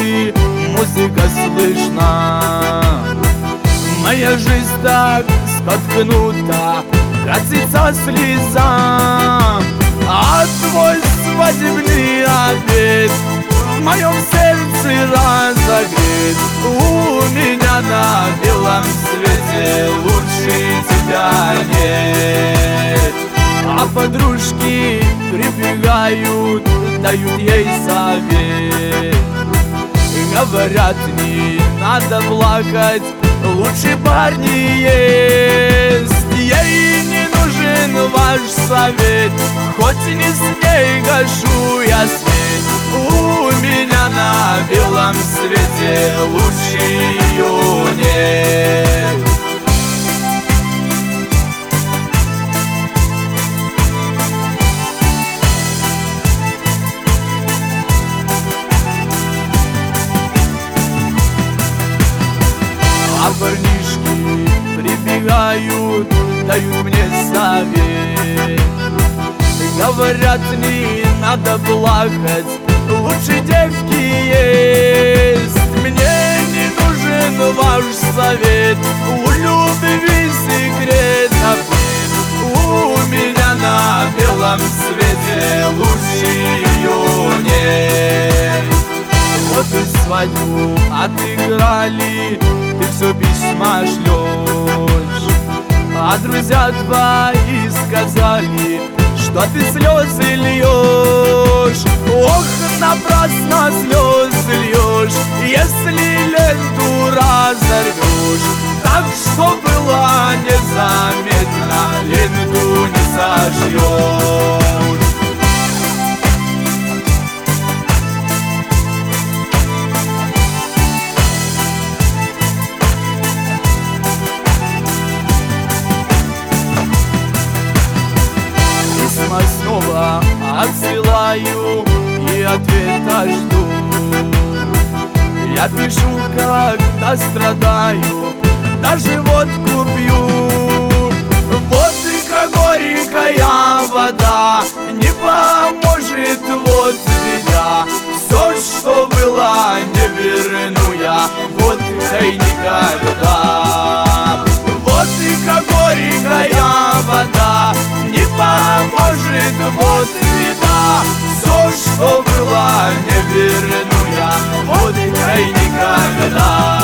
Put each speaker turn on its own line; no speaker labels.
улицы музыка слышна. Моя жизнь так споткнута, катится слеза, а твой свадебный обед в моем сердце разогрет. У меня на белом свете лучше тебя нет. А подружки прибегают, дают ей совет. Говорят, не надо плакать, лучше парни есть. Ей не нужен ваш совет, хоть не с ней гашу я свет. У меня на белом свете лучше ее нет. А парнишки прибегают, дают мне совет. Говорят, не надо плакать, лучше девки есть. Мне не нужен ваш совет, у любви секрет ответ. У меня на белом свете лучше ее нет. Вот и свадьбу отыграли, ты все письма шлешь, а друзья твои сказали, что ты слезы льешь. Ох, напрасно слезы льешь, если ленту разорвешь. Так что было незаметно, ленту не сожжешь. Снова отсылаю и ответа жду. Я пишу, когда страдаю, даже водку пью. Водка горькая вода не поможет, вот беда. Все, что было, не верну я водкой никогда. Водка горькая вода не поможет, вот беда. Все, что было, не верну я водкой никогда.